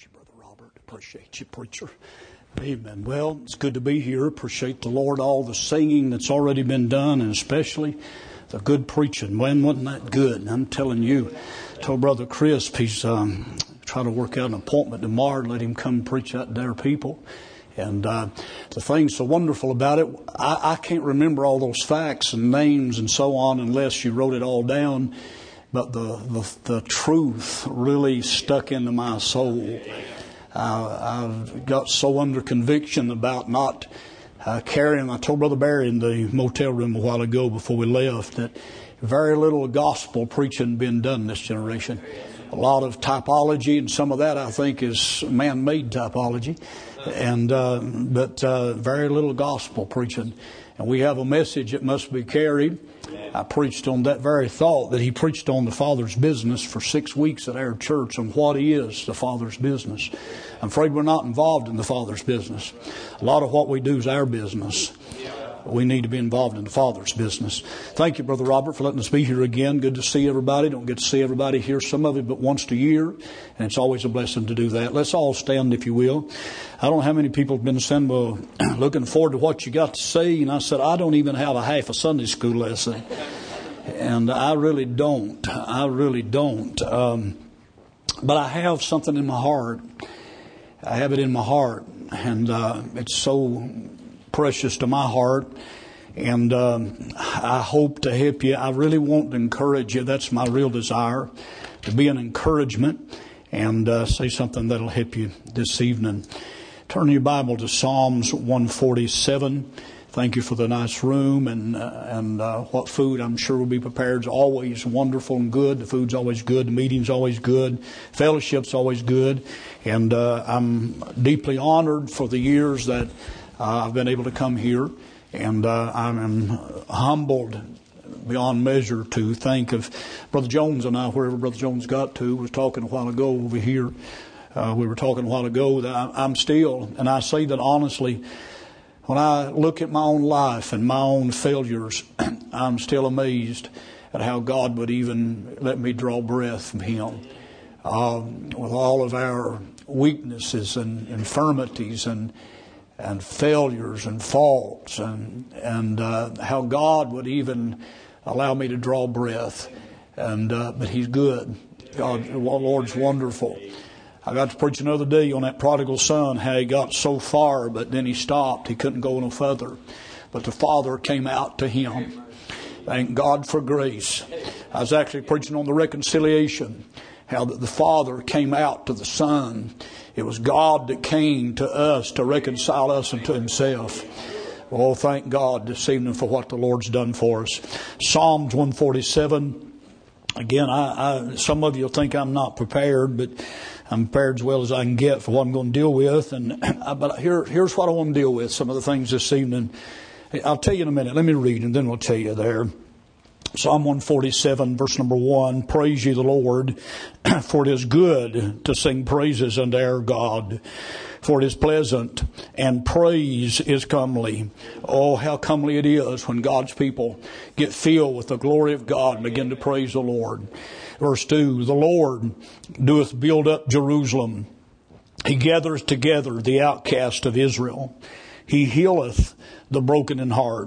Bless you, Brother Robert. Appreciate you, preacher. Amen. Well, it's good to be here. Appreciate the Lord, all the singing that's already been done, and especially the good preaching. When wasn't that good? I'm telling you. I told Brother Chris he's trying to work out an appointment tomorrow to let him come preach out to their people. And the thing so wonderful about it, I can't remember all those facts and names and so on unless you wrote it all down. But the truth really stuck into my soul. I've got so under conviction about not carrying. I told Brother Barry in the motel room a while ago before we left that very little gospel preaching been done in this generation. A lot of typology, and some of that I think is man-made typology, and but very little gospel preaching. And we have a message that must be carried. I preached on that very thought, that he preached on the Father's business for 6 weeks at our church on what is the Father's business. I'm afraid we're not involved in the Father's business. A lot of what we do is our business. We need to be involved in the Father's business. Thank you, Brother Robert, for letting us be here again. Good to see everybody. Don't get to see everybody here, some of it, but once a year. And it's always a blessing to do that. Let's all stand, if you will. I don't know how many people have been saying, well, looking forward to what you got to say. And I said, I don't even have a half a Sunday school lesson. And I really don't. But I have something in my heart. I have it in my heart. And it's so precious to my heart, and I hope to help you. I really want to encourage you. That's my real desire, to be an encouragement and say something that'll help you this evening. Turn your Bible to Psalms 147. Thank you for the nice room and what food I'm sure will be prepared is always wonderful and good. The food's always good. The meeting's always good. Fellowship's always good. And I'm deeply honored for the years that I've been able to come here, and I'm humbled beyond measure to think of Brother Jones and I, wherever Brother Jones got to, was talking a while ago over here. We were talking a while ago that I'm still, and I say that honestly, when I look at my own life and my own failures, I'm still amazed at how God would even let me draw breath from Him. With all of our weaknesses and infirmities and failures and faults and how God would even allow me to draw breath. And but He's good. God, the Lord's wonderful. I got to preach another day on that prodigal son, how he got so far, but then he stopped. He couldn't go no further. But the Father came out to him. Thank God for grace. I was actually preaching on the reconciliation, how that the Father came out to the Son. It was God that came to us to reconcile us unto Himself. Oh, thank God this evening for what the Lord's done for us. Psalms 147. Again, I some of you will think I'm not prepared, but I'm prepared as well as I can get for what I'm going to deal with. But here's what I want to deal with, some of the things this evening. I'll tell you in a minute. Let me read and then we'll tell you there. Psalm 147, verse number 1, praise ye the Lord, for it is good to sing praises unto our God, for it is pleasant, and praise is comely. Oh, how comely it is when God's people get filled with the glory of God and begin to praise the Lord. Verse 2, the Lord doeth build up Jerusalem. He gathereth together the outcast of Israel. He healeth the broken in heart,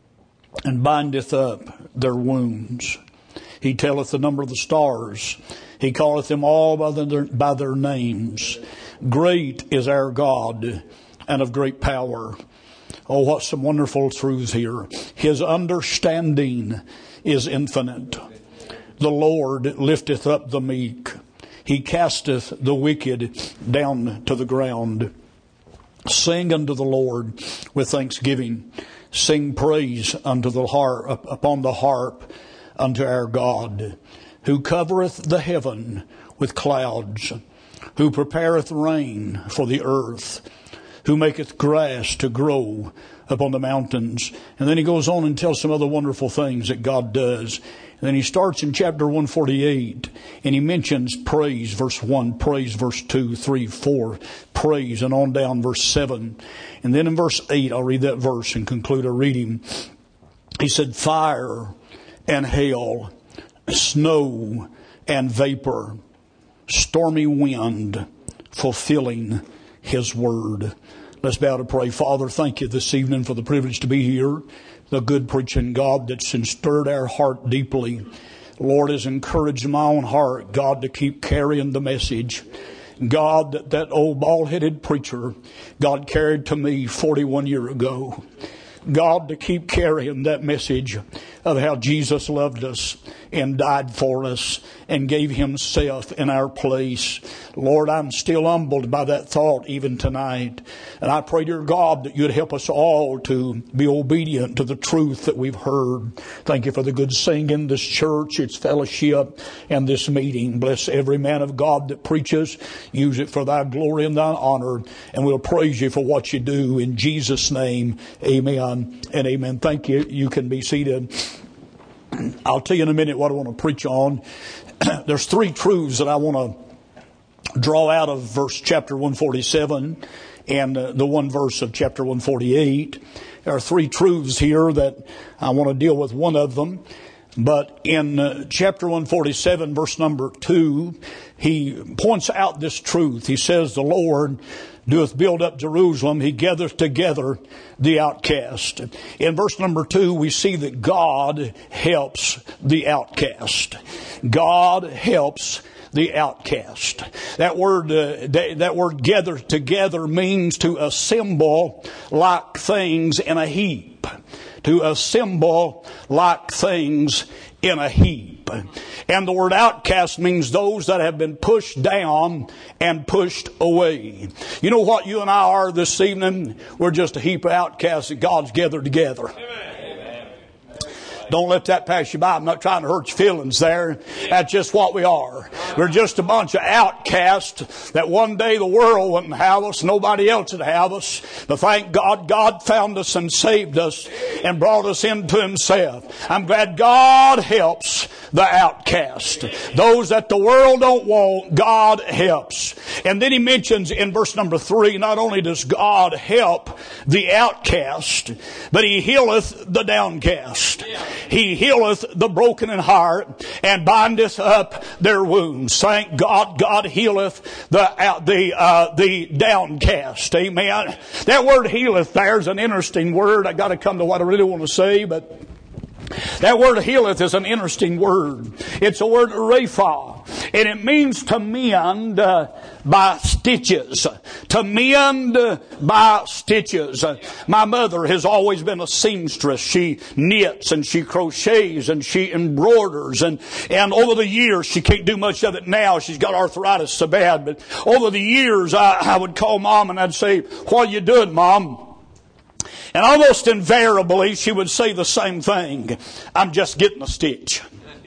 and bindeth up their wounds. He telleth the number of the stars. He calleth them all by their names. Great is our God, and of great power. Oh, what some wonderful truths here. His understanding is infinite. The Lord lifteth up the meek. He casteth the wicked down to the ground. Sing unto the Lord with thanksgiving. Sing praise unto the harp, upon the harp unto our God, who covereth the heaven with clouds, who prepareth rain for the earth, who maketh grass to grow upon the mountains. And then he goes on and tells some other wonderful things that God does. And then he starts in chapter 148 and he mentions praise, verse 1, praise, verse 2, 3, 4, praise, and on down verse 7. And then in verse 8, I'll read that verse and conclude our reading. He said, fire and hail, snow and vapor, stormy wind, fulfilling His Word. Let's bow to pray. Father, thank You this evening for the privilege to be here. The good preaching God that's stirred our heart deeply. Lord, has encouraged my own heart, God, to keep carrying the message. God, that old bald-headed preacher, God carried to me 41 years ago. God, to keep carrying that message of how Jesus loved us and died for us and gave Himself in our place. Lord, I'm still humbled by that thought even tonight. And I pray, dear God, that You'd help us all to be obedient to the truth that we've heard. Thank You for the good singing, this church, its fellowship, and this meeting. Bless every man of God that preaches. Use it for Thy glory and Thy honor. And we'll praise You for what You do. In Jesus' name, amen and amen. Thank you. You can be seated. I'll tell you in a minute what I want to preach on. There's three truths that I want to draw out of chapter 147 and the one verse of chapter 148. There are three truths here that I want to deal with one of them. But in chapter 147, verse number 2, he points out this truth. He says, the Lord doeth build up Jerusalem. He gathereth together the outcast. In verse number 2, we see that God helps the outcast. God helps the outcast. That word gather together means to assemble like things in a heap. To assemble like things in a heap. And the word outcast means those that have been pushed down and pushed away. You know what you and I are this evening? We're just a heap of outcasts that God's gathered together. Amen. Don't let that pass you by. I'm not trying to hurt your feelings there. That's just what we are. We're just a bunch of outcasts that one day the world wouldn't have us. Nobody else would have us. But thank God, God found us and saved us and brought us into Himself. I'm glad God helps the outcast. Those that the world don't want, God helps. And then he mentions in verse number 3, not only does God help the outcast, but He healeth the downcast. He healeth the broken in heart and bindeth up their wounds. Thank God, God healeth the downcast. Amen. That word healeth there is an interesting word. I got to come to what I really want to say, but that word healeth is an interesting word. It's a word rapha, and it means to mend by stitches. To mend by stitches. My mother has always been a seamstress. She knits and she crochets and she embroiders, and over the years, she can't do much of it now. She's got arthritis so bad, but over the years I would call Mom and I'd say, "What are you doing, Mom?" And almost invariably, she would say the same thing. "I'm just getting a stitch.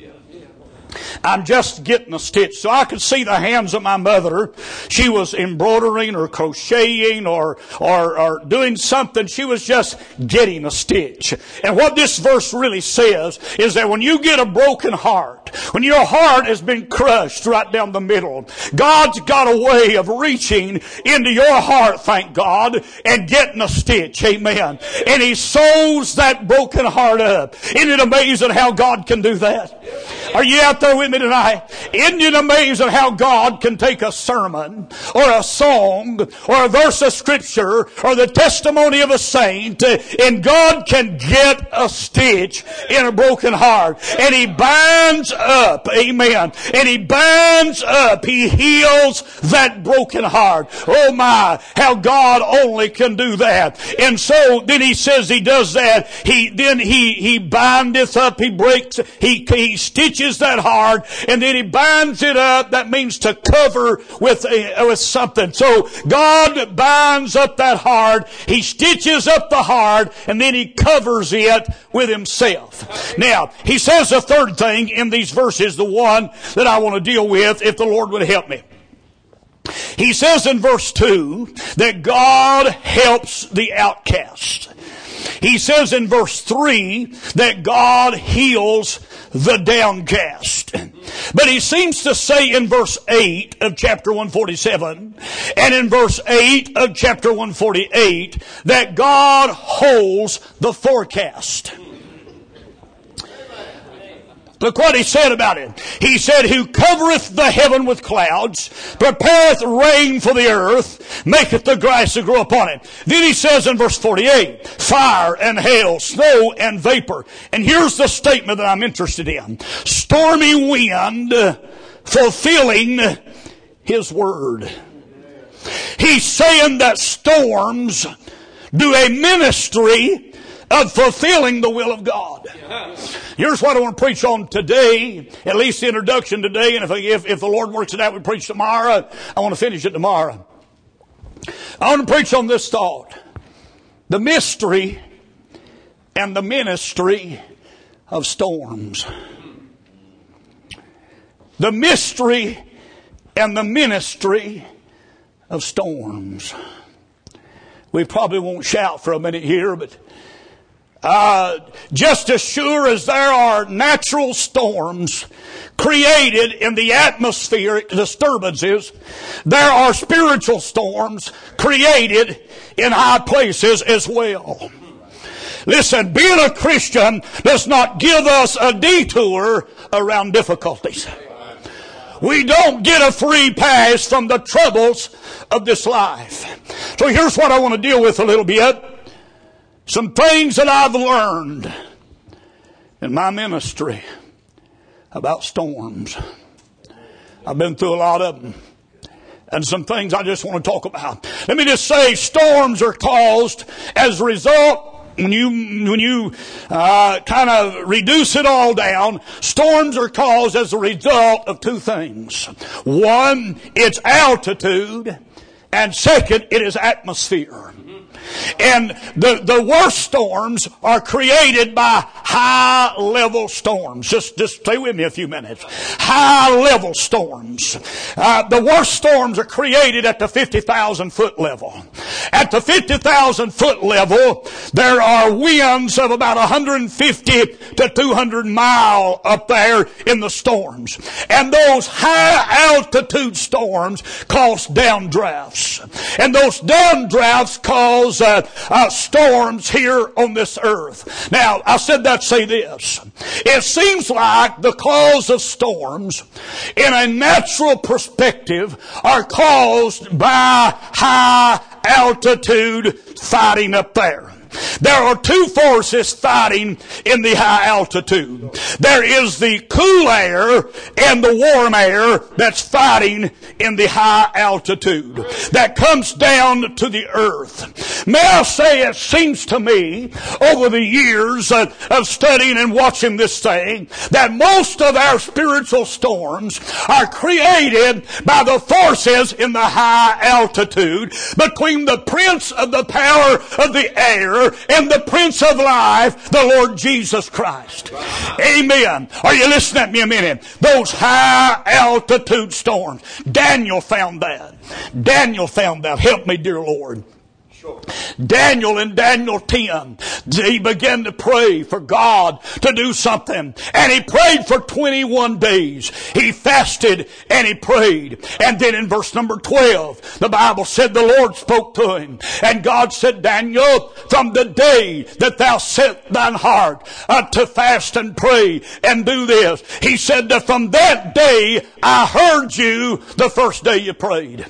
I'm just getting a stitch." So I could see the hands of my mother. She was embroidering or crocheting or doing something. She was just getting a stitch. And what this verse really says is that when you get a broken heart, when your heart has been crushed right down the middle, God's got a way of reaching into your heart, thank God, and getting a stitch. Amen. And He sews that broken heart up. Isn't it amazing how God can do that? Are you out there with me tonight? Isn't it amazing how God can take a sermon or a song or a verse of Scripture or the testimony of a saint, and God can get a stitch in a broken heart, and He binds up, amen, and He binds up, He heals that broken heart. Oh my, how God only can do that. And so then He says He does that. He bindeth up, He breaks, He stitches that heart, and then He binds it up. That means to cover with something. So God binds up that heart, He stitches up the heart, and then He covers it with Himself. Now, He says a third thing in these verses, the one that I want to deal with, if the Lord would help me. He says in verse 2 that God helps the outcast. He says in verse 3 that God heals the downcast. But he seems to say in verse 8 of chapter 147 and in verse 8 of chapter 148 that God holds the forecast. Look what he said about it. He said, who covereth the heaven with clouds, prepareth rain for the earth, maketh the grass to grow upon it. Then he says in verse 48, fire and hail, snow and vapor. And here's the statement that I'm interested in. Stormy wind fulfilling his word. He's saying that storms do a ministry of fulfilling the will of God. Here's what I want to preach on today, at least the introduction today, and if the Lord works it out, we preach tomorrow. I want to finish it tomorrow. I want to preach on this thought. The mystery and the ministry of storms. The mystery and the ministry of storms. We probably won't shout for a minute here, but just as sure as there are natural storms created in the atmospheric disturbances, there are spiritual storms created in high places as well. Listen, being a Christian does not give us a detour around difficulties. We don't get a free pass from the troubles of this life. So here's what I want to deal with a little bit. Some things that I've learned in my ministry about storms. I've been through a lot of them. And some things I just want to talk about. Let me just say, storms are caused as a result, when you kind of reduce it all down, storms are caused as a result of two things. One, it's altitude, and second, it is atmosphere. And the worst storms are created by high-level storms. Just stay with me a few minutes. High-level storms. The worst storms are created at the 50,000-foot level. At the 50,000-foot level, there are winds of about 150 to 200 mile up there in the storms. And those high-altitude storms cause downdrafts. And those downdrafts cause storms here on this earth. Now, I said that to say this. It seems like the cause of storms in a natural perspective are caused by high altitude fighting up there. There are two forces fighting in the high altitude. There is the cool air and the warm air that's fighting in the high altitude that comes down to the earth. May I say, it seems to me over the years of studying and watching this thing that most of our spiritual storms are created by the forces in the high altitude between the prince of the power of the air and the Prince of Life, the Lord Jesus Christ. Amen. Are you listening to me a minute? Those high altitude storms. Daniel found that. Daniel found that. Help me, dear Lord. Daniel in Daniel 10, he began to pray for God to do something. And he prayed for 21 days. He fasted and he prayed. And then in verse number 12, the Bible said the Lord spoke to him. And God said, Daniel, from the day that thou set thine heart to fast and pray and do this, he said that from that day I heard you the first day you prayed.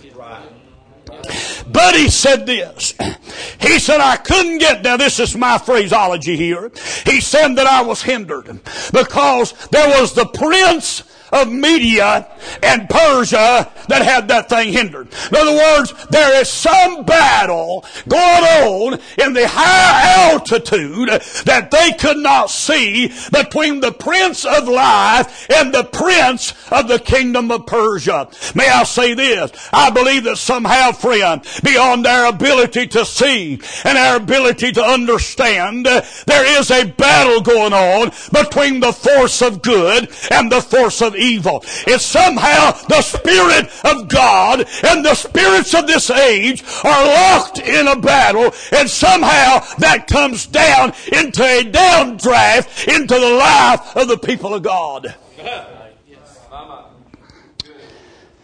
But he said this. He said, I couldn't get, now this is my phraseology here. He said that I was hindered because there was the prince of Media and Persia that had that thing hindered. In other words, there is some battle going on in the high altitude that they could not see between the Prince of Life and the Prince of the Kingdom of Persia. May I say this? I believe that somehow, friend, beyond our ability to see and our ability to understand, there is a battle going on between the force of good and the force of evil. It's somehow the Spirit of God and the spirits of this age are locked in a battle, and somehow that comes down into a downdraft into the life of the people of God.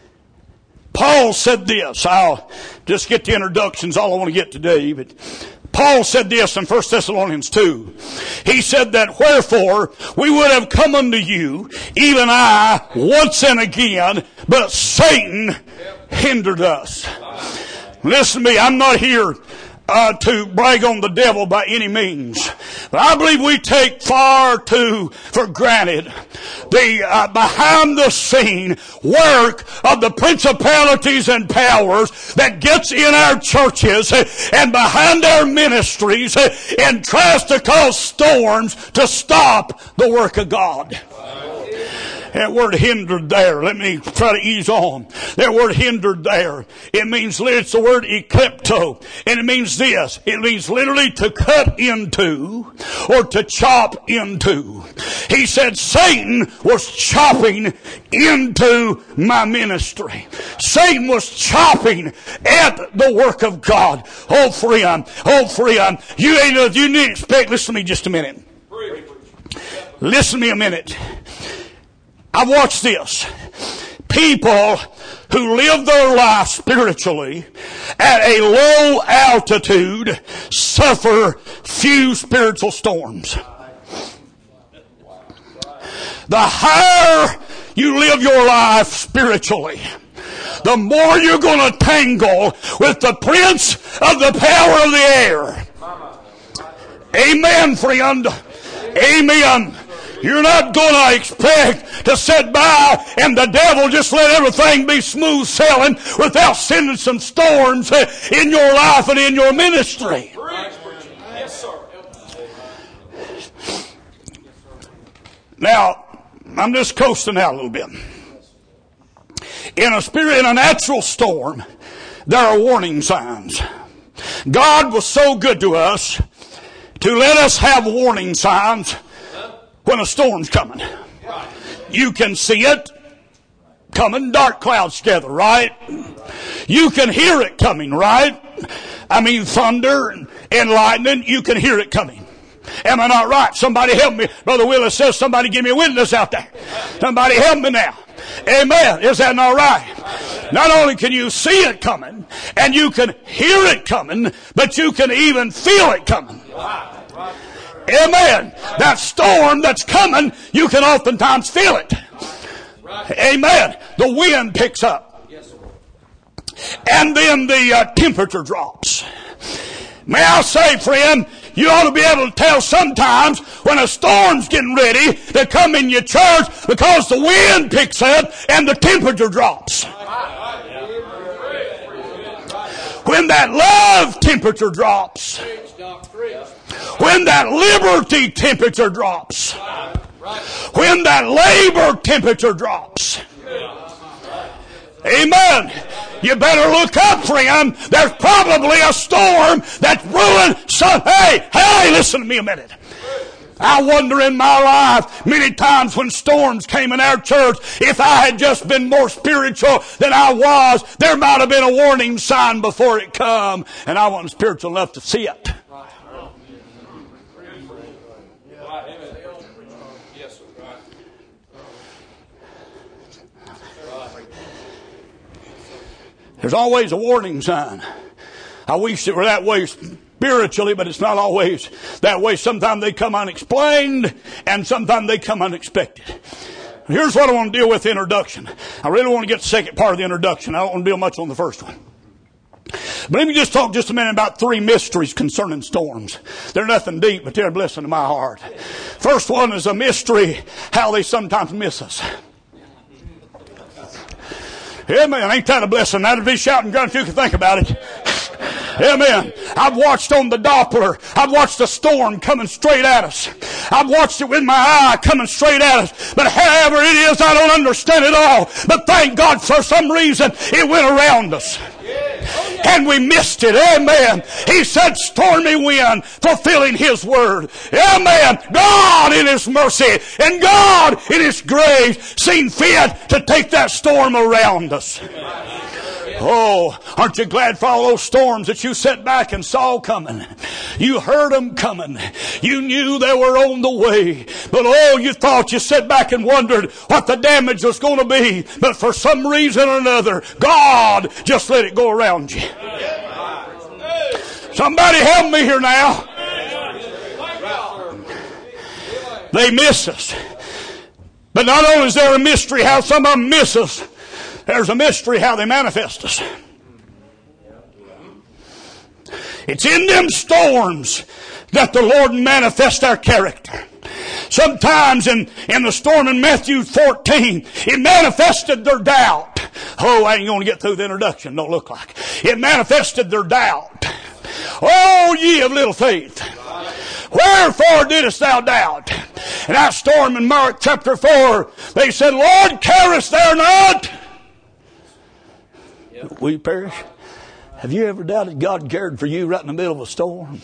Paul said this. I'll just get the introductions, all I want to get today, but Paul said this in 1 Thessalonians 2. He said that, wherefore we would have come unto you, even I, once and again, but Satan hindered us. Listen to me, I'm not here to brag on the devil by any means. But I believe we take far too for granted the behind the scene work of the principalities and powers that gets in our churches and behind our ministries and tries to cause storms to stop the work of God. That word hindered there. Let me try to ease on. That word hindered there. It means, it's the word eklepto. And it means this. It means literally to cut into or to chop into. He said Satan was chopping into my ministry. Satan was chopping at the work of God. Oh friend. You need to expect, listen to me just a minute. Listen to me a minute. I watched this. People who live their life spiritually at a low altitude suffer few spiritual storms. The higher you live your life spiritually, the more you're going to tangle with the prince of the power of the air. Amen, friend. Amen. You're not going to expect to sit by and the devil just let everything be smooth sailing without sending some storms in your life and in your ministry. Yes, sir. Now, I'm just coasting out a little bit. In a natural storm, there are warning signs. God was so good to us to let us have warning signs when a storm's coming. You can see it coming, dark clouds together, right? You can hear it coming, right? I mean, thunder and lightning, you can hear it coming. Am I not right? Somebody help me. Brother Willis says, somebody give me a witness out there. Somebody help me now. Amen. Is that not right? Not only can you see it coming, and you can hear it coming, but you can even feel it coming. Amen. That storm that's coming, you can oftentimes feel it. Amen. The wind picks up. And then the temperature drops. May I say, friend, you ought to be able to tell sometimes when a storm's getting ready to come in your church because the wind picks up and the temperature drops. When that love temperature drops. When that liberty temperature drops. When that labor temperature drops. Amen. You better look up, friend. There's probably a storm that's brewing. Hey, listen to me a minute. I wonder in my life many times when storms came in our church, if I had just been more spiritual than I was, there might have been a warning sign before it come, and I wasn't spiritual enough to see it. There's always a warning sign. I wish it were that way spiritually, but it's not always that way. Sometimes they come unexplained, and sometimes they come unexpected. Here's what I want to deal with the introduction. I really want to get the second part of the introduction. I don't want to deal much on the first one. But let me just talk just a minute about three mysteries concerning storms. They're nothing deep, but they're a blessing to my heart. First one is a mystery, how they sometimes miss us. Amen. Ain't that a blessing? That'd be shouting gun if you can think about it. Amen. I've watched on the Doppler. I've watched a storm coming straight at us. I've watched it with my eye coming straight at us. But however it is, I don't understand it all. But thank God for some reason it went around us. And we missed it. Amen. He said stormy wind, fulfilling His word. Amen. God in His mercy and God in His grace seen fit to take that storm around us. Oh, aren't you glad for all those storms that you sat back and saw coming? You heard them coming. You knew they were on the way. But oh, you thought, you sat back and wondered what the damage was going to be. But for some reason or another, God just let it go around you. Somebody help me here now. They miss us. But not only is there a mystery how some of them miss us, there's a mystery how they manifest us. It's in them storms that the Lord manifests our character. Sometimes in the storm in Matthew 14, it manifested their doubt. Oh, I ain't going to get through the introduction. Don't look like. It manifested their doubt. Oh, ye of little faith. Wherefore didst thou doubt? And that storm in Mark chapter 4, they said, Lord, carest thou not? Yep. Will you perish? Have you ever doubted God cared for you right in the middle of a storm?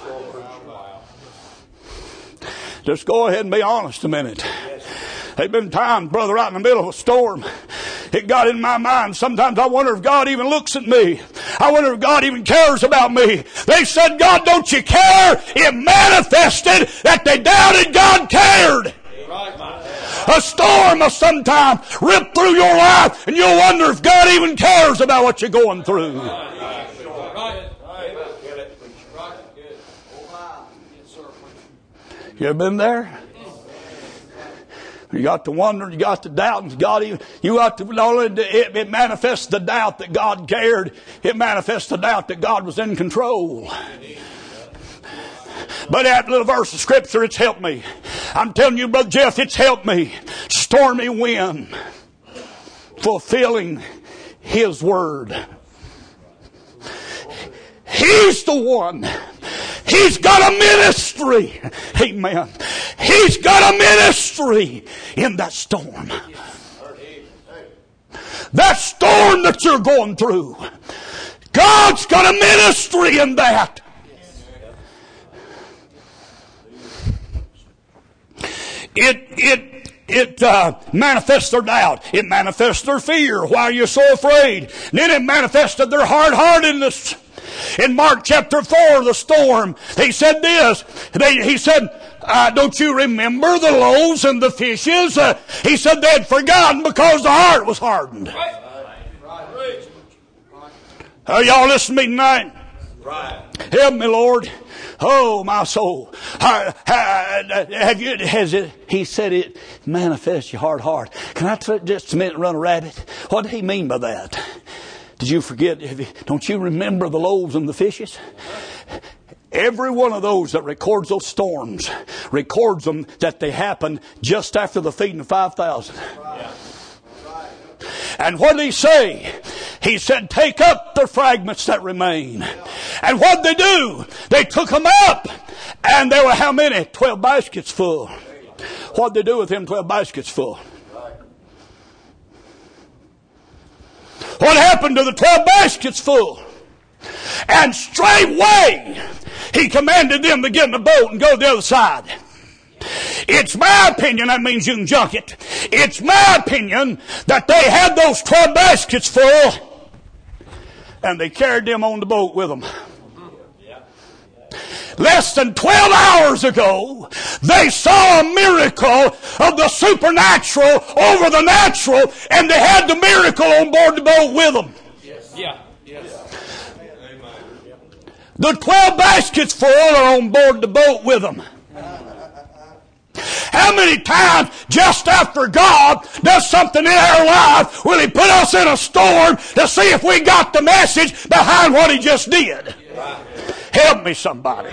Just go ahead and be honest a minute. There've been times, brother, right in the middle of a storm, it got in my mind. Sometimes I wonder if God even looks at me. I wonder if God even cares about me. They said, God, don't you care? It manifested that they doubted God cared. A storm will sometimes rip through your life, and you'll wonder if God even cares about what you're going through. You ever been there? You got to wonder, you got to doubt, and you got to not only it manifests the doubt that God cared, it manifests the doubt that God was in control. But that little verse of Scripture, it's helped me. I'm telling you, Brother Jeff, it's helped me. Stormy wind, fulfilling His word. He's the one. He's got a ministry. Amen. He's got a ministry in that storm. That storm that you're going through. God's got a ministry in that. It manifests their doubt. It manifests their fear. Why are you so afraid? And then it manifested their hard-heartedness. In Mark chapter 4, the storm, he said this. He said, don't you remember the loaves and the fishes? He said they had forgotten because the heart was hardened. Are y'all listening to me tonight? Help me, Lord. Oh, my soul. He said it manifests your hard heart. Can I just a minute and run a rabbit? What did he mean by that? Did you forget? Don't you remember the loaves and the fishes? Every one of those that records those storms records them that they happened just after the feeding of 5,000. And what did he say? He said, take up the fragments that remain. And what did they do? They took them up. And there were how many? 12 baskets full. What did they do with them 12 baskets full? What happened to the 12 baskets full? And straightway, he commanded them to get in the boat and go to the other side. It's my opinion, that means you can junk it. It's my opinion that they had those 12 baskets full and they carried them on the boat with them. Less than 12 hours ago, they saw a miracle of the supernatural over the natural, and they had the miracle on board the boat with them. The 12 baskets full are on board the boat with them. How many times just after God does something in our life will He put us in a storm to see if we got the message behind what He just did? Help me, somebody.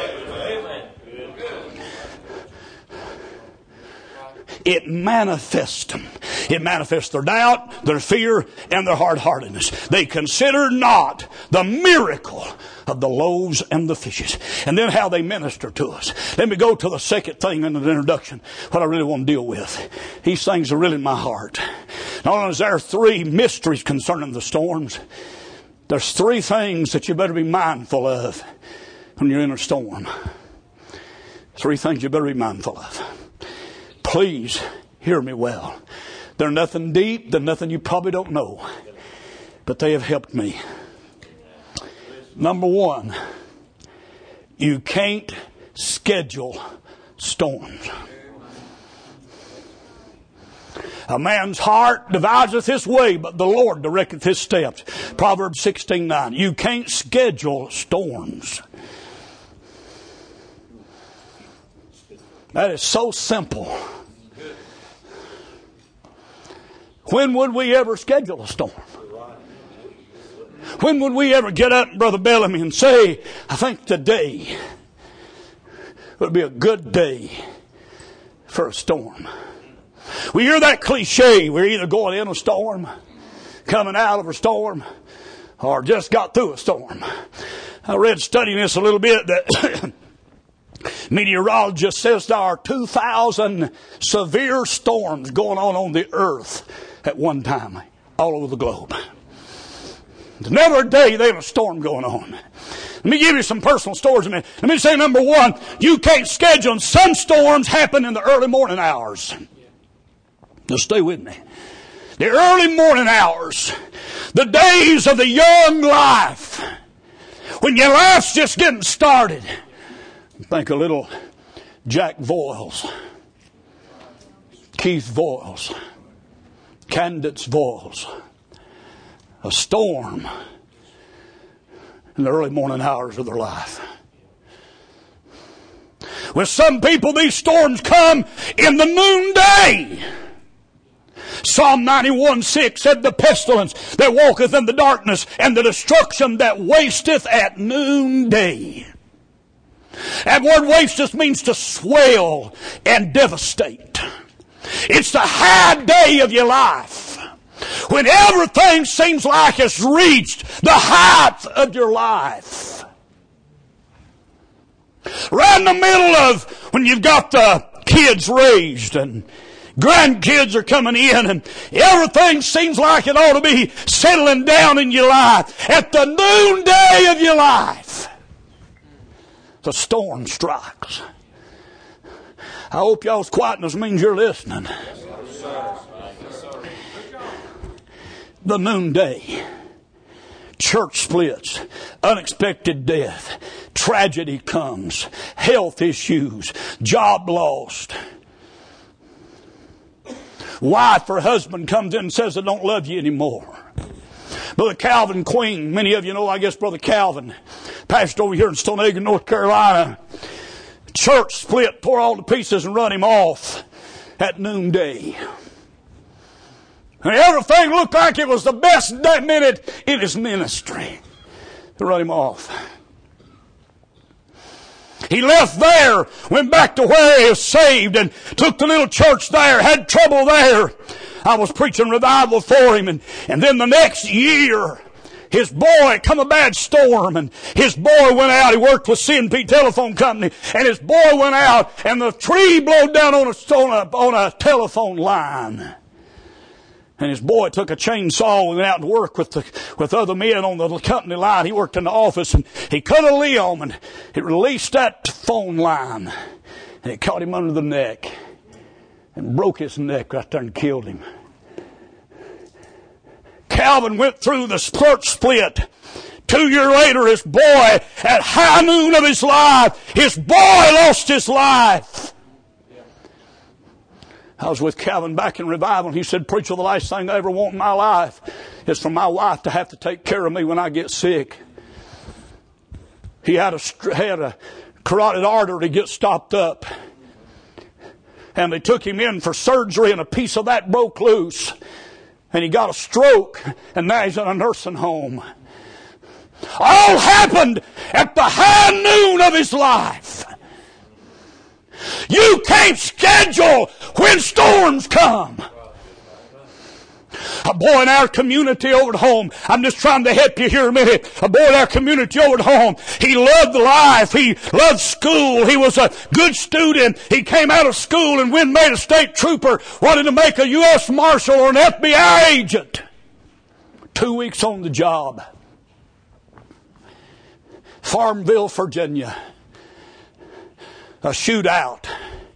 It manifests them. It manifests their doubt, their fear, and their hard-heartedness. They consider not the miracle of the loaves and the fishes. And then how they minister to us. Let me go to the second thing in the introduction, what I really want to deal with. These things are really in my heart. Not only is there 3 mysteries concerning the storms, there's 3 things that you better be mindful of when you're in a storm. 3 things you better be mindful of. Please hear me well. They're nothing deep. They're nothing you probably don't know. But they have helped me. Number 1, you can't schedule storms. A man's heart deviseth his way, but the Lord directeth his steps. Proverbs 16:9. You can't schedule storms. That is so simple. When would we ever schedule a storm? When would we ever get up, Brother Bellamy, and say, I think today would be a good day for a storm? We hear that cliche. We're either going in a storm, coming out of a storm, or just got through a storm. I read studying this a little bit that meteorologist says there are 2,000 severe storms going on the earth at one time all over the globe. There's never a day they have a storm going on. Let me give you some personal stories a minute. Let me say, number one, you can't schedule them. Some storms happen in the early morning hours. Just stay with me. The early morning hours, the days of the young life, when your life's just getting started. Think of little Jack Voiles, Keith Voiles, Candace Voiles. A storm in the early morning hours of their life. With some people, these storms come in the noonday. Psalm 91:6 said, the pestilence that walketh in the darkness, and the destruction that wasteth at noonday. That word waste just means to swell and devastate. It's the high day of your life, when everything seems like it's reached the height of your life. Right in the middle of when you've got the kids raised and grandkids are coming in and everything seems like it ought to be settling down in your life. At the noonday of your life, the storm strikes. I hope y'all's quietness means you're listening. The noonday. Church splits. Unexpected death. Tragedy comes. Health issues. Job lost. Wife or husband comes in and says, I don't love you anymore. Brother Calvin Queen, many of you know, I guess, Brother Calvin, pastor over here in Stonehaven, North Carolina. Church split, tore all to pieces and run him off at noonday. And everything looked like it was the best minute in his ministry. They run him off. He left there, went back to where he was saved, and took the little church there, had trouble there. I was preaching revival for him, and then the next year, his boy, come a bad storm, and his boy went out. He worked with C&P Telephone Company, and his boy went out, and the tree blowed down on a telephone line. And his boy took a chainsaw and went out to work with other men on the company line. He worked in the office, and he cut a limb, and it released that phone line, and it caught him under the neck and broke his neck right there and killed him. Calvin went through the church split. 2 years later, his boy, at high noon of his life, his boy lost his life. I was with Calvin back in revival, and he said, Preacher, the last thing I ever want in my life is for my wife to have to take care of me when I get sick. He had a carotid artery get stopped up. And they took him in for surgery, and a piece of that broke loose. And he got a stroke, and now he's in a nursing home. All happened at the high noon of his life. You can't schedule when storms come. A boy in our community over at home, I'm just trying to help you here a minute. A boy in our community over at home, he loved life. He loved school. He was a good student. He came out of school and when made a state trooper, wanted to make a U.S. Marshal or an FBI agent. 2 weeks on the job. Farmville, Virginia. A shootout.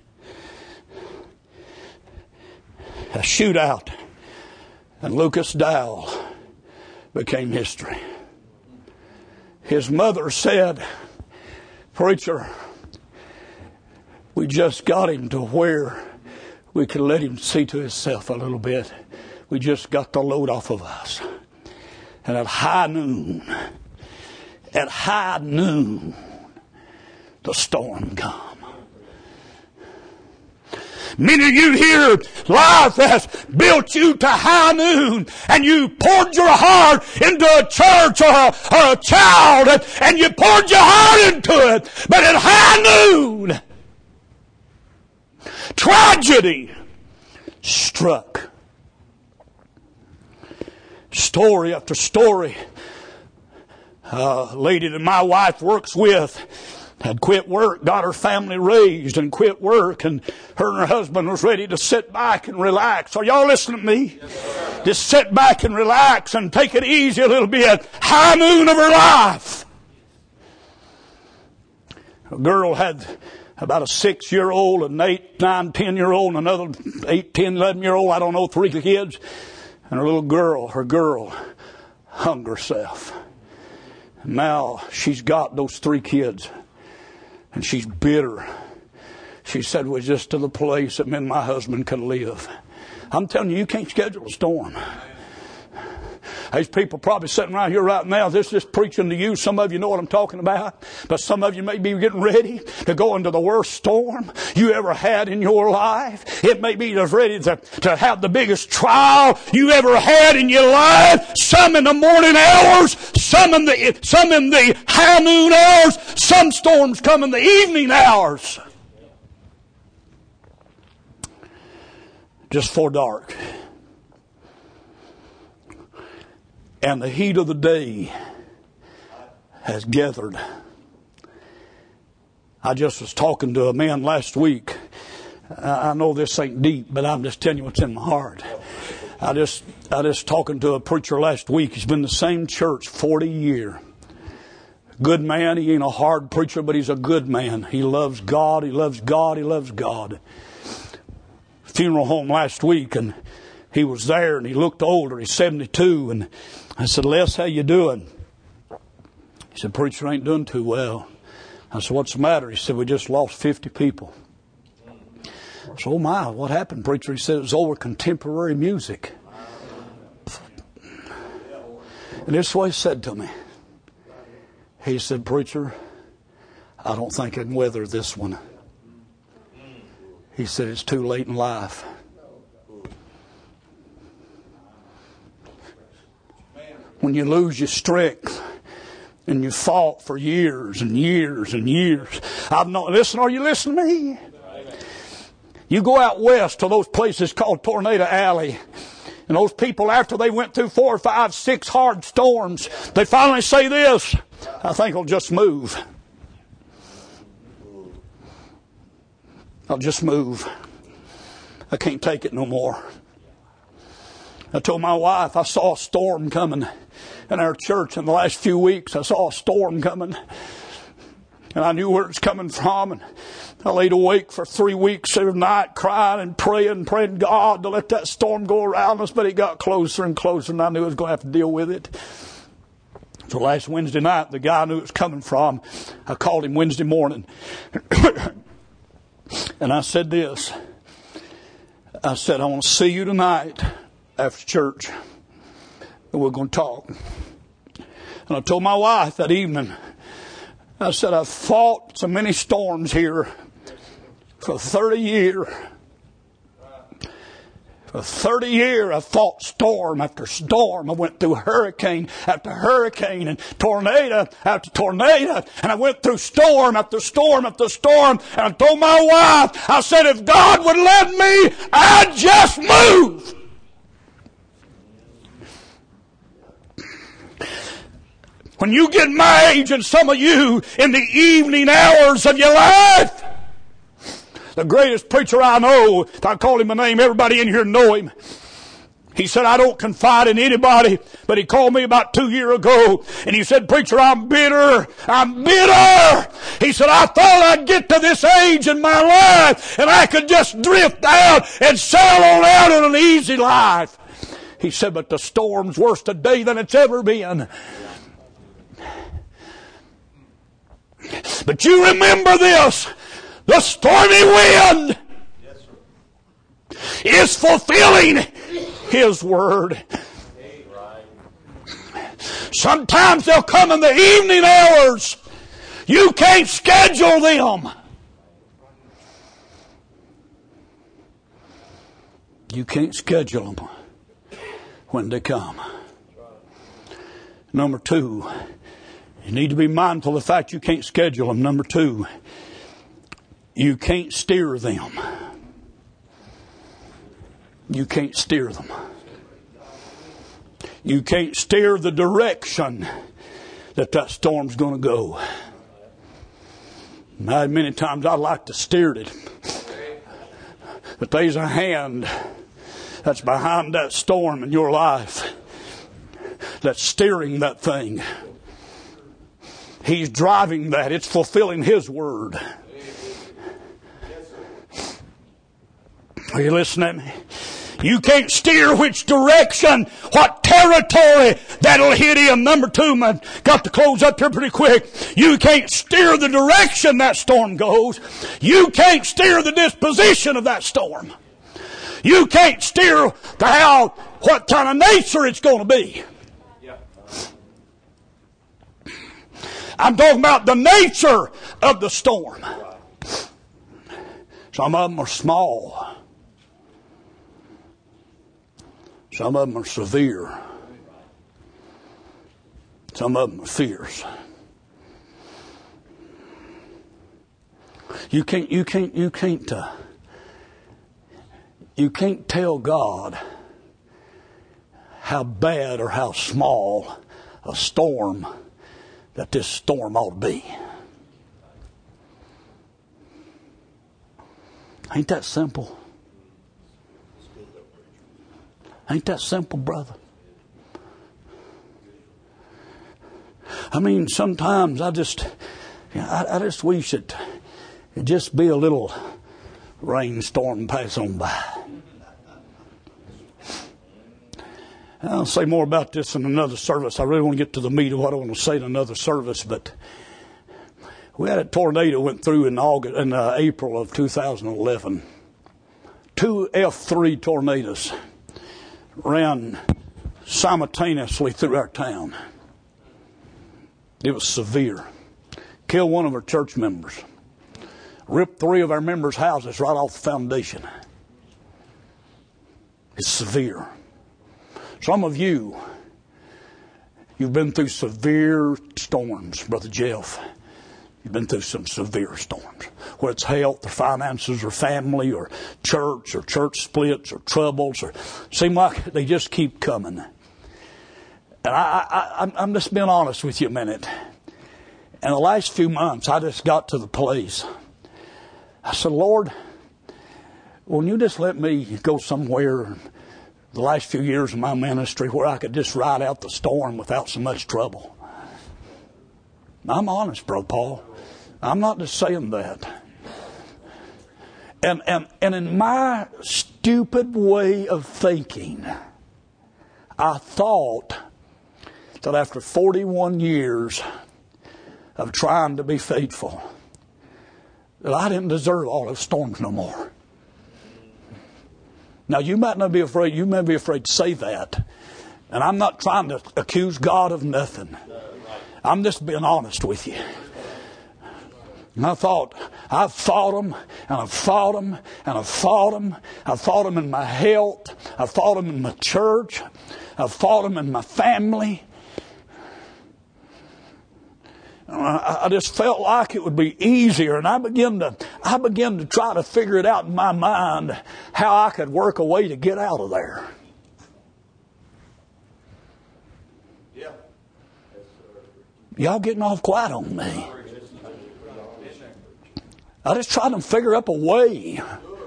And Lucas Dowell became history. His mother said, Preacher, we just got him to where we could let him see to himself a little bit. We just got the load off of us. And at high noon, the storm come. Many of you here, life has built you to high noon, and you poured your heart into a church or a child, and you poured your heart into it. But at high noon, tragedy struck. Story after story. A lady that my wife works with had quit work, got her family raised and quit work, and her husband was ready to sit back and relax. Are y'all listening to me? Yes, just sit back and relax and take it easy a little bit. High noon of her life. A girl had about a 6-year-old, an 8, 9, 10-year-old, and another 8, 10, 11-year-old, I don't know, 3 kids. And her girl hung herself. And now she's got those 3 kids. And she's bitter. She said, we're just to the place that me and my husband can live. I'm telling you, you can't schedule a storm. There's people probably sitting right here right now. This is preaching to you. Some of you know what I'm talking about. But some of you may be getting ready to go into the worst storm you ever had in your life. It may be just ready to have the biggest trial you ever had in your life. Some in the morning hours, some in the high noon hours, some storms come in the evening hours. Just for dark. And the heat of the day has gathered. I just was talking to a man last week. I know this ain't deep, but I'm just telling you what's in my heart. I just talking to a preacher last week. He's been in the same church 40 years. Good man. He ain't a hard preacher, but he's a good man. He loves God. He loves God. He loves God. Funeral home last week, and he was there, and he looked older. He's 72, and I said, Les, how you doing? He said, preacher, ain't doing too well. I said, what's the matter? He said, we just lost 50 people. I said, oh my, what happened, preacher? He said, it was over contemporary music. And this is what he said to me. He said, preacher, I don't think I can weather this one. He said, it's too late in life. When you lose your strength and you fought for years and years and years. Listen, are you listening to me? You go out west to those places called Tornado Alley. And those people, after they went through 4, 5, 6 hard storms, they finally say this, I think I'll just move. I'll just move. I can't take it no more. I told my wife I saw a storm coming in our church in the last few weeks. I saw a storm coming. And I knew where it's coming from. And I laid awake for 3 weeks every night crying and praying God to let that storm go around us. But it got closer and closer, and I knew I was going to have to deal with it. So last Wednesday night, the guy I knew it was coming from, I called him Wednesday morning. And I said this. I said, I want to see you tonight after church. And we're going to talk. And I told my wife that evening, I said, I've fought so many storms here for 30 years. For 30 years, I fought storm after storm. I went through hurricane after hurricane and tornado after tornado. And I went through storm after storm after storm. And I told my wife, I said, if God would let me, I'd just move. When you get my age, and some of you in the evening hours of your life, the greatest preacher I know, if I call him a name, everybody in here know him. He said, I don't confide in anybody, but he called me about 2 years ago, and he said, preacher, I'm bitter. I'm bitter. He said, I thought I'd get to this age in my life, and I could just drift out and sail on out in an easy life. He said, but the storm's worse today than it's ever been. But you remember this, the stormy wind. Yes, sir. is fulfilling His Word. Sometimes they'll come in the evening hours. You can't schedule them. You can't schedule them when they come. Number two, you need to be mindful of the fact you can't schedule them. Number two, you can't steer them. You can't steer them. You can't steer the direction that storm's going to go. Many times I'd like to steer it. But there's a hand that's behind that storm in your life that's steering that thing. He's driving that. It's fulfilling His Word. Are you listening? You can't steer which direction, what territory that'll hit him. Number two, man, got to close up here pretty quick. You can't steer the direction that storm goes. You can't steer the disposition of that storm. You can't steer what kind of nature it's going to be. I'm talking about the nature of the storm. Some of them are small. Some of them are severe. Some of them are fierce. You can't tell God how bad or how small a storm that this storm ought to be. Ain't that simple? Ain't that simple, brother? I mean, sometimes I just wish it'd just be a little rainstorm and pass on by. I'll say more about this in another service. I really want to get to the meat of what I want to say in another service, but we had a tornado went through in April of 2011. 2 F3 tornadoes ran simultaneously through our town. It was severe. Killed one of our church members. Ripped 3 of our members' houses right off the foundation. It's severe. Some of you've been through severe storms, Brother Jeff. You've been through some severe storms. Whether it's health or finances or family or church splits or troubles. Seem like they just keep coming. And I'm just being honest with you a minute. In the last few months, I just got to the place. I said, Lord, will you just let me go somewhere the last few years of my ministry where I could just ride out the storm without so much trouble? I'm honest, Brother Paul. I'm not just saying that. And in my stupid way of thinking, I thought that after 41 years of trying to be faithful, that I didn't deserve all those storms no more. Now, you might not be afraid. You may be afraid to say that. And I'm not trying to accuse God of nothing. I'm just being honest with you. And I thought, I've fought them, and I've fought them, and I've fought them. I've fought them in my health. I've fought them in my church. I've fought them in my family. I just felt like it would be easier, and I began to try to figure it out in my mind how I could work a way to get out of there. Yeah. Y'all getting off quiet on me. I just tried to figure up a way.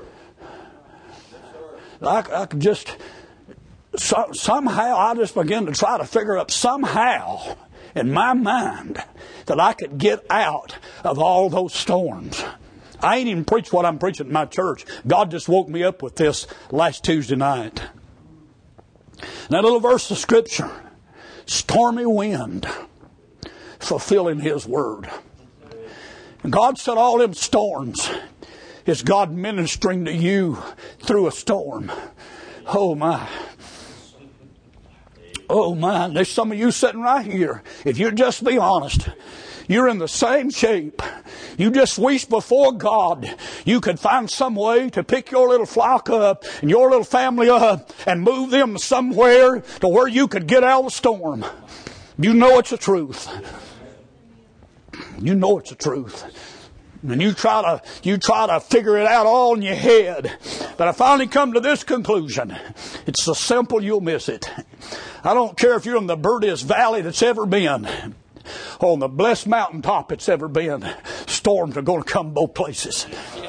I could just somehow I just began to try to figure up somehow in my mind that I could get out of all those storms. I ain't even preached what I'm preaching in my church. God just woke me up with this last Tuesday night. That little verse of Scripture, stormy wind, fulfilling His Word. And God said all them storms, Is God ministering to you through a storm? Oh my. Oh my. There's some of you sitting right here. If you'll just be honest, you're in the same shape. You just wish before God you could find some way to pick your little flock up and your little family up and move them somewhere to where you could get out of the storm. You know it's the truth. You know it's the truth. And you try to figure it out all in your head. But I finally come to this conclusion. It's so simple you'll miss it. I don't care if you're in the birdiest valley that's ever been, on the blessed mountaintop it's ever been. Storms are going to come both places.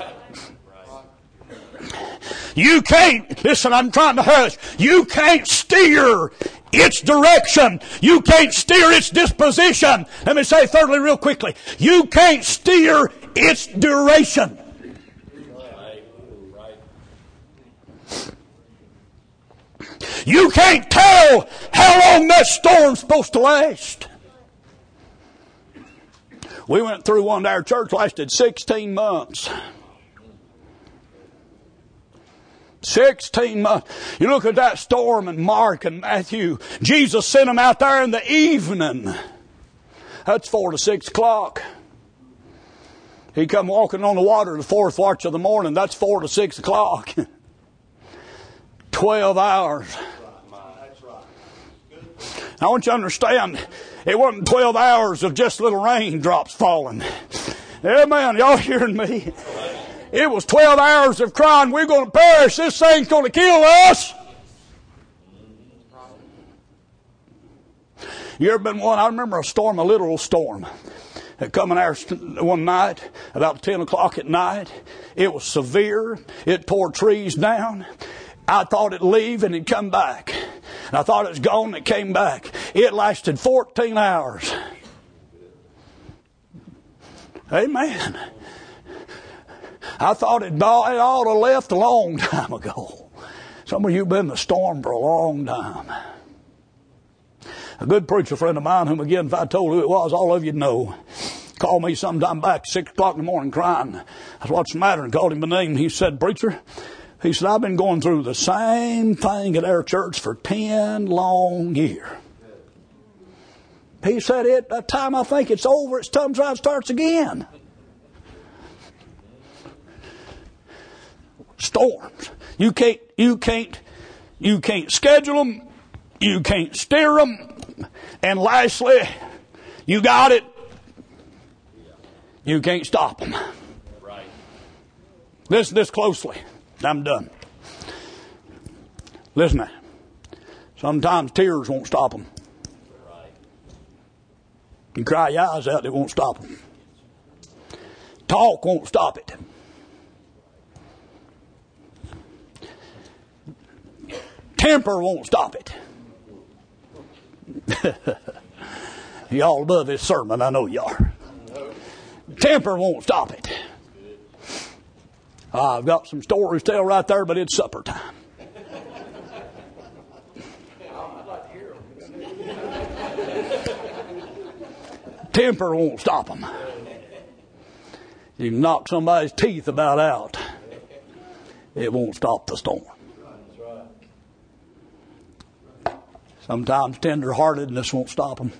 You can't, listen, I'm trying to hush. You can't steer its direction. You can't steer its disposition. Let me say thirdly real quickly. You can't steer its duration. You can't tell how long that storm's supposed to last. We went through one at our church, lasted 16 months. 16 months. You look at that storm in Mark and Matthew. Jesus sent them out there in the evening. That's 4 to 6 o'clock. He come walking on the water the fourth watch of the morning. That's 4 to 6 o'clock. 12 hours. I want you to understand, it wasn't 12 hours of just little raindrops falling. Amen. Y'all hearing me? It was 12 hours of crying, we're going to perish. This thing's going to kill us. You ever been one? I remember a storm, a literal storm. It come in our one night, about 10 o'clock at night. It was severe. It tore trees down. I thought it'd leave and it'd come back. And I thought it was gone and it came back. It lasted 14 hours. Amen. I thought it ought to have left a long time ago. Some of you have been in the storm for a long time. A good preacher friend of mine, whom again, if I told who it was, all of you'd know, called me sometime back 6 o'clock in the morning crying. I said, "What's the matter?" And called him by name. He said, "Preacher," he said, "I've been going through the same thing at our church for 10 long years." He said, "At that time I think it's over, it's time it starts again." Storms. You can't schedule them. You can't steer them. And lastly, you got it. You can't stop them. Right. Listen this closely. I'm done. Listen now. Sometimes tears won't stop them. You cry your eyes out, it won't stop them. Talk won't stop it. Temper won't stop it. Y'all love this sermon, I know you are. Temper won't stop it. I've got some stories to tell right there, but it's supper time. Temper won't stop them. You can knock somebody's teeth about out. It won't stop the storm. Sometimes tender-heartedness won't stop them.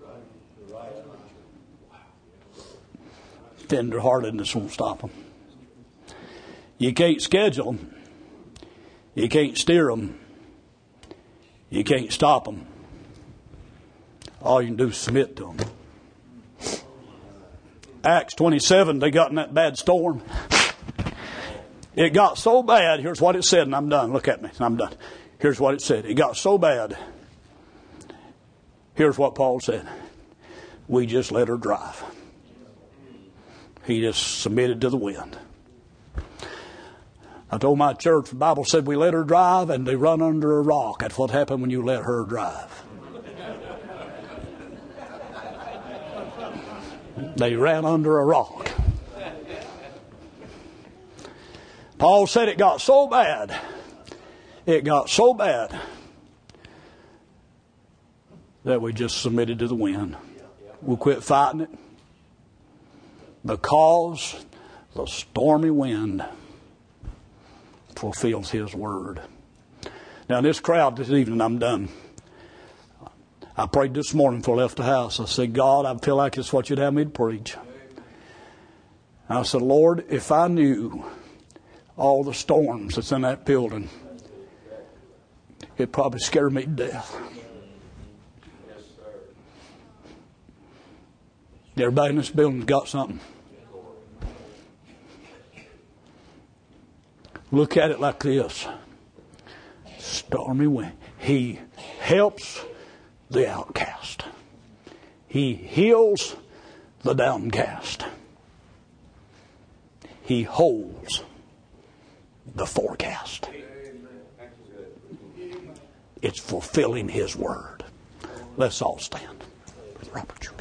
Tender-heartedness won't stop them. You can't schedule them. You can't steer them. You can't stop them. All you can do is submit to them. Acts 27, they got in that bad storm. It got so bad. Here's what it said, and I'm done. Look at me. I'm done. Here's what it said. It got so bad. Here's what Paul said. We just let her drive. He just submitted to the wind. I told my church, the Bible said we let her drive and they run under a rock. That's what happened when you let her drive. They ran under a rock. Paul said it got so bad. It got so bad that we just submitted to the wind. We quit fighting it because the stormy wind fulfills His word. Now, this crowd this evening, I'm done. I prayed this morning before I left the house. I said, God, I feel like it's what you'd have me to preach. And I said, Lord, if I knew all the storms that's in that building, it'd probably scare me to death. Everybody in this building's got something. Look at it like this. Stormy wind. He helps the outcast. He heals the downcast. He holds the forecast. It's fulfilling His word. Let's all stand. Brother Robert.